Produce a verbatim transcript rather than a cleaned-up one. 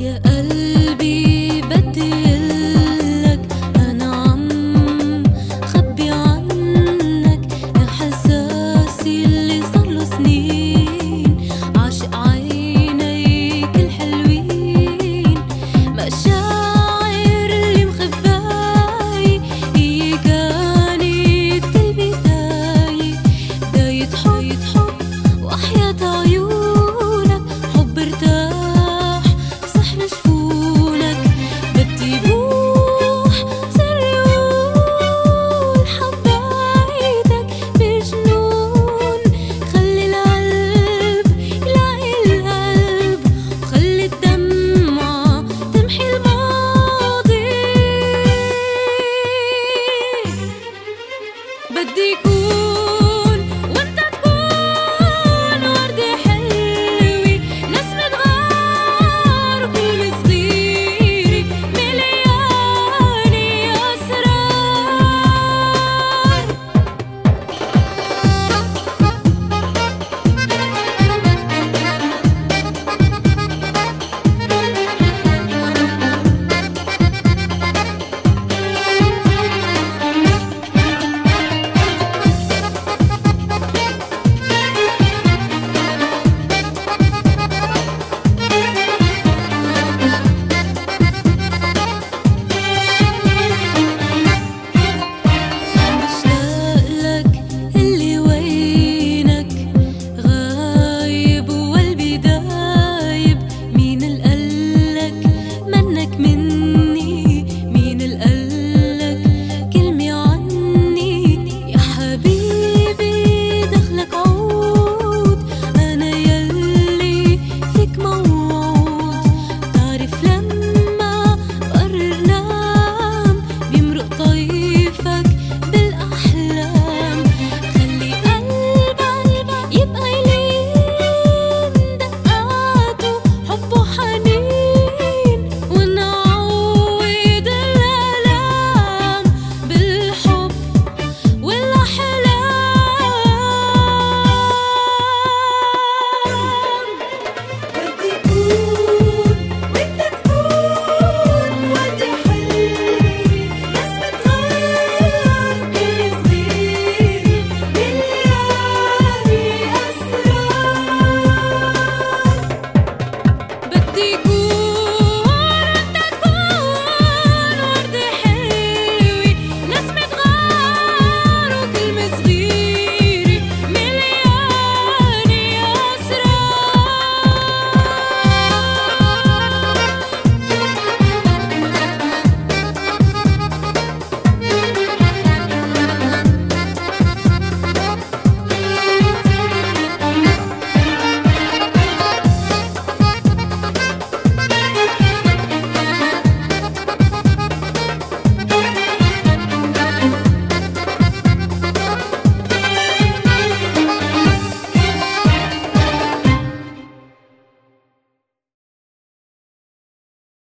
يا قلبي بدي قلك أنا عم خبي عنك إحساسي اللي صارله سنين، عاشق عينيك الحلوين، مشاعر اللي مخباي هي كانت كل بداية، بداية حب وحياة عيونك، حب ارتاح بسحر جفونك، بدي بوح سري وقول حبيتك بجنون، خلي القلب يلاقي القلب، وخلي الدمعة تمحي الماضي، بدي كون وانت تكون وردة حلوة، نسمة غار وكلمة صغيرة مليانة أسرار. مشتاق لك اللي وينك غايب وقلبي دايب، مين القلك منك مني، مين القلك كلمة عني، يا حبيبي دخلك عود، أنا يلي فيك موعود، بتعرف لما بقرر نام بيمرق طيفك بالأحلام، خلي قلبك يبقى يلين دقاته حب وحنين، ونعوض الآلام بالحب والأحلام. بدي كون وانت تكون وردة حلوة، نسمة غار كل صغيرة مليانة أسرار، بدي كون